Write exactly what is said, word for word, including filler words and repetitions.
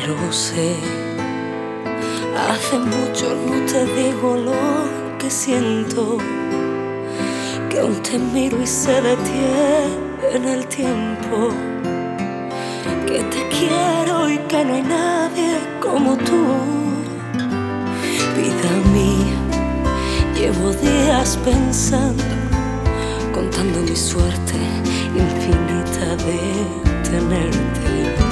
lo sé. Hace mucho no te digo lo que siento, que aún te miro y se detiene el tiempo, que te quiero y que no hay nadie como tú. Vida mía, llevo días pensando, contando mi suerte infinita de tenerte.